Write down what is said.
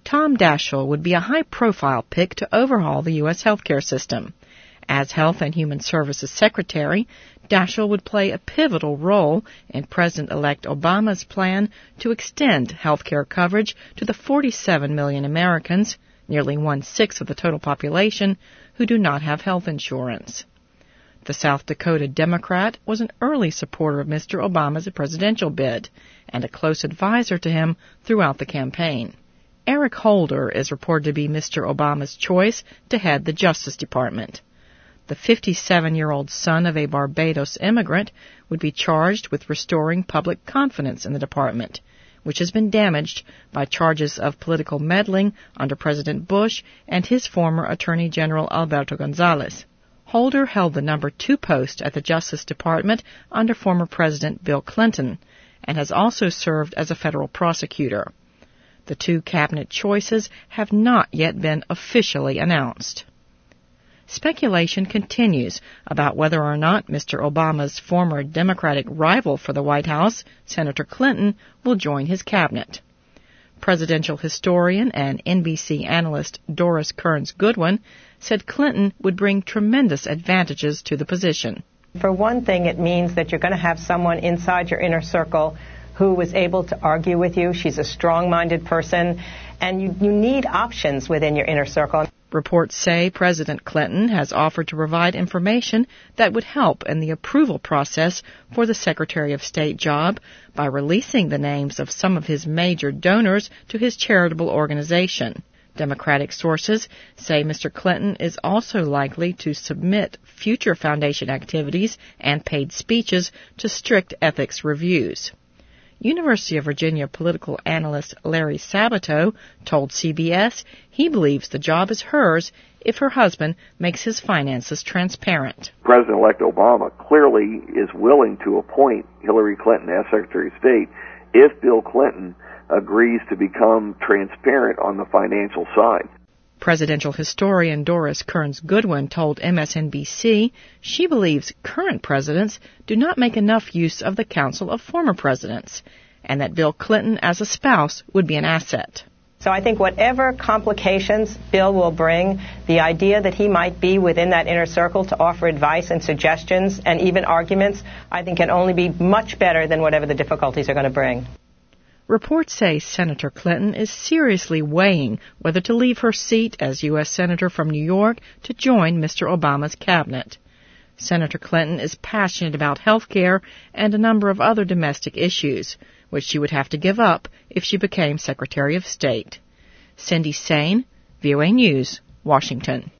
Tom Daschle would be a high-profile pick to overhaul the U.S. healthcare system. As Health and Human Services Secretary, Daschle would play a pivotal role in President-elect Obama's plan to extend healthcare coverage to the 47 million Americans, nearly one-sixth of the total population, who do not have health insurance. The South Dakota Democrat was an early supporter of Mr. Obama's presidential bid and a close advisor to him throughout the campaign. Eric Holder is reported to be Mr. Obama's choice to head the Justice Department. The 57-year-old son of a Barbados immigrant would be charged with restoring public confidence in the department, which has been damaged by charges of political meddling under President Bush and his former Attorney General Alberto Gonzales. Holder held the number 2 post at the Justice Department under former President Bill Clinton and has also served as a federal prosecutor. The 2 cabinet choices have not yet been officially announced. Speculation continues about whether or not Mr. Obama's former Democratic rival for the White House, Senator Clinton, will join his cabinet. Presidential historian and NBC analyst Doris Kearns Goodwin said Clinton would bring tremendous advantages to the position. For one thing, it means that you're going to have someone inside your inner circle who is able to argue with you. She's a strong-minded person, and you need options within your inner circle. Reports say President Clinton has offered to provide information that would help in the approval process for the Secretary of State job by releasing the names of some of his major donors to his charitable organization. Democratic sources say Mr. Clinton is also likely to submit future foundation activities and paid speeches to strict ethics reviews. University of Virginia political analyst Larry Sabato told CBS he believes the job is hers if her husband makes his finances transparent. President-elect Obama clearly is willing to appoint Hillary Clinton as Secretary of State if Bill Clinton agrees to become transparent on the financial side. Presidential historian Doris Kearns Goodwin told MSNBC she believes current presidents do not make enough use of the counsel of former presidents, and that Bill Clinton as a spouse would be an asset. So I think whatever complications Bill will bring, the idea that he might be within that inner circle to offer advice and suggestions and even arguments, I think can only be much better than whatever the difficulties are going to bring. Reports say Senator Clinton is seriously weighing whether to leave her seat as U.S. Senator from New York to join Mr. Obama's cabinet. Senator Clinton is passionate about health care and a number of other domestic issues, which she would have to give up if she became Secretary of State. Cindy Sain, VOA News, Washington.